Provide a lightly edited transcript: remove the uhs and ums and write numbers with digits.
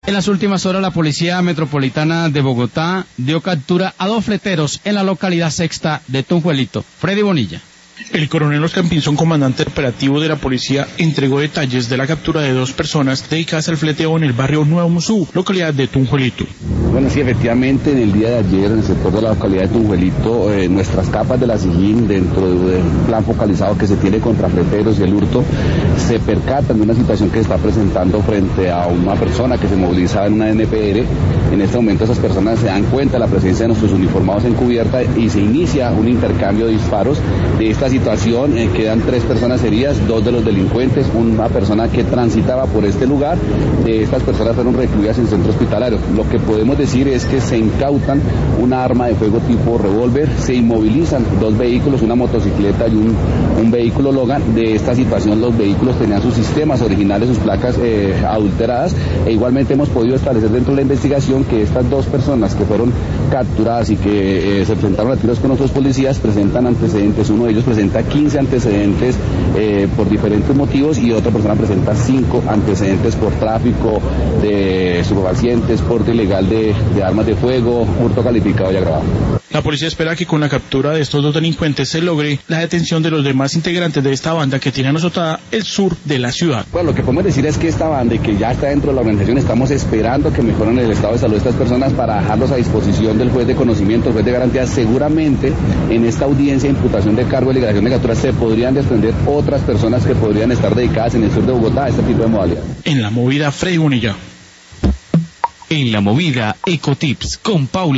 En las últimas horas, la Policía Metropolitana de Bogotá dio captura a 2 fleteros en la localidad sexta de Tunjuelito. Freddy Bonilla. El coronel Oscar Pinzón, comandante operativo de la policía, entregó detalles de la captura de 2 personas dedicadas al fleteo en el barrio Nuevo Musú, localidad de Tunjuelito. Bueno, sí, efectivamente, en el día de ayer, en el sector de la localidad de Tunjuelito, nuestras capas de la SIJIN, dentro del plan focalizado que se tiene contra fleteros y el hurto, se percatan de una situación que se está presentando frente a una persona que se movilizaba en una NPR. En este momento esas personas se dan cuenta de la presencia de nuestros uniformados en cubierta y se inicia un intercambio de disparos. De esta situación quedan 3 personas heridas, 2 de los delincuentes, una persona que transitaba por este lugar. Estas personas fueron recluidas en el centro hospitalario. Lo que podemos decir es que se incautan una arma de fuego tipo revólver, se inmovilizan 2 vehículos, una motocicleta y un vehículo Logan. De esta situación los vehículos tenían sus sistemas originales, sus placas adulteradas, e igualmente hemos podido establecer dentro de la investigación que estas 2 personas que fueron capturadas y que se enfrentaron a tiros con otros policías presentan antecedentes. Uno de ellos presenta 15 antecedentes por diferentes motivos y otra persona presenta 5 antecedentes por tráfico de estupefacientes, porte ilegal de armas de fuego, hurto calificado y agravado. La policía espera que con la captura de estos 2 delincuentes se logre la detención de los demás integrantes de esta banda que tiene azotada el sur de la ciudad. Bueno, lo que podemos decir es que esta banda, que ya está dentro de la organización, estamos esperando que mejoren el estado de salud de estas personas para dejarlos a disposición del juez de conocimiento, el juez de garantía. Seguramente en esta audiencia de imputación de cargo de liberación de captura se podrían desprender otras personas que podrían estar dedicadas en el sur de Bogotá a este tipo de modalidad. En la movida, Freddy Bonilla. En la movida, Ecotips con Paula.